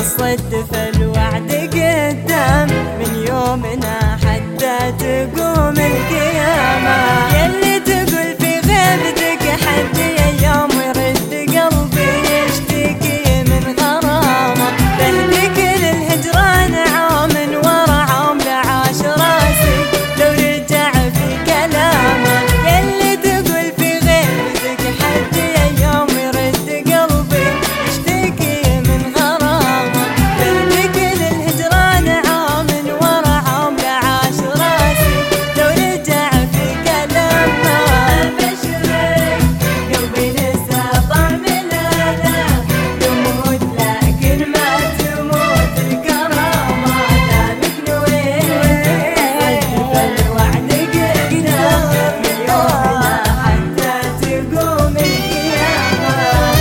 الصدف الوعد قدام من يومنا حتى تقوم القيامة. يلي تقول في غيبتك حد يوم يرد قلبي يشتكي من غرامة. بهديك للهجران عام ورا عام لعاش راسي لو رجع في كلامه. يلي تقول في غيبتك حد يوم يرد قلبي يشتكي من غرامة. بهديك للهجران عام ورا عام لعاش راسي لو رجع في كلامه. أبشرك قلبي نسى طعم الآلام تموت لكن ما تموت الكرامة. دامك نويت الصدف الوعد قدام من يومنا حتى تقوم القيامة.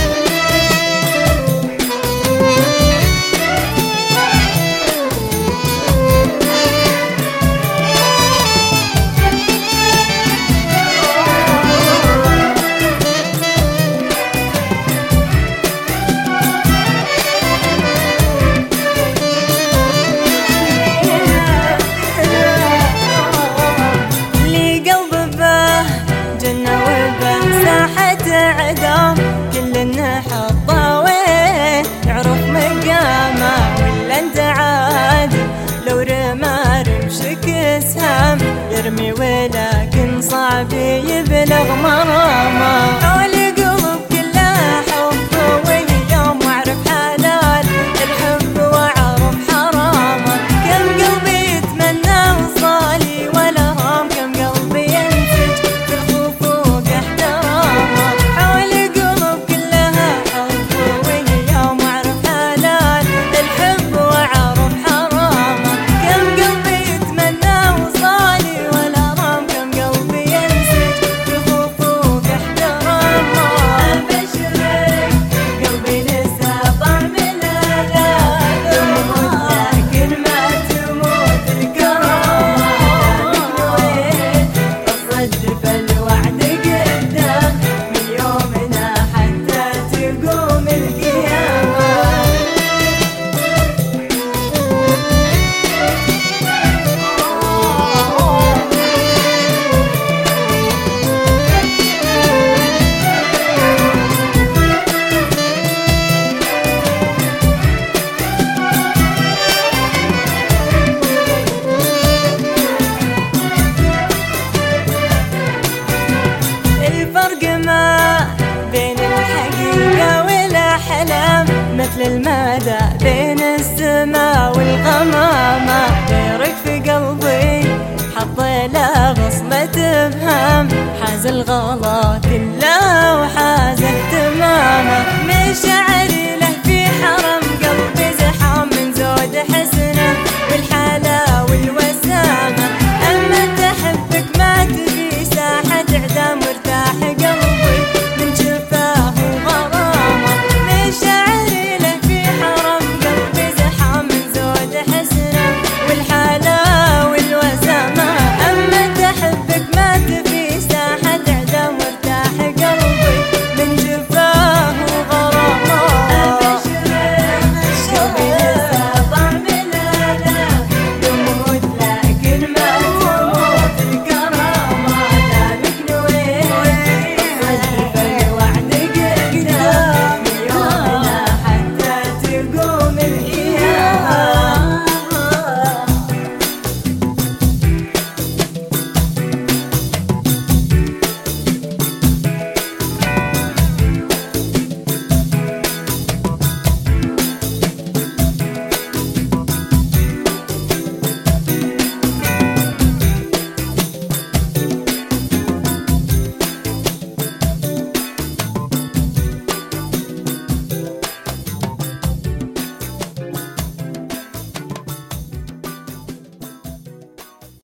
لي قلب به جنة وبه ساحة عدام كل نحطه وين يعرف مقامه. ولا انت عادي لو رمى رمشك اسهام يرمي ولكن صعب يبلغ مرامه. حولي قلوب كلها حب ويوم واعرف حلال الحب واعرف حرامه. كم قلبي يتمنى وصالي ولا رام كم قلبي ينتج في الخفوق احترامه. حولي قلوب كلها حب ويوم واعرف حلال الحب واعرف حرامه. كم قلبي يتمنى وصالي ولا رام كم قلبي ينسج في الخفوق احترامه. أبشرك قلبي نسى طعم الآلام تموت لكن ما تموت الكرامة. دامك نويت الصدف الوعد قدام من يومنا حتى تقوم القيامة. الفرق ما بين الحقيقة والأحلام مثل المدى بين السماء والغمامة. غيرك في قلبي حط له بصمة ابهام حاز الغلا كله وحاز